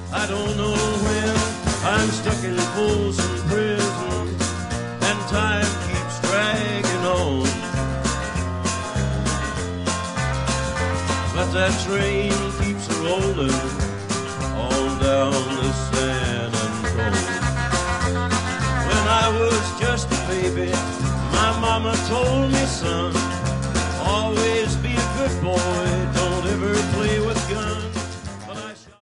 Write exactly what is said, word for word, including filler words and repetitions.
I don't know when. I'm stuck in Folsom Prison, and time keeps dragging on. But that train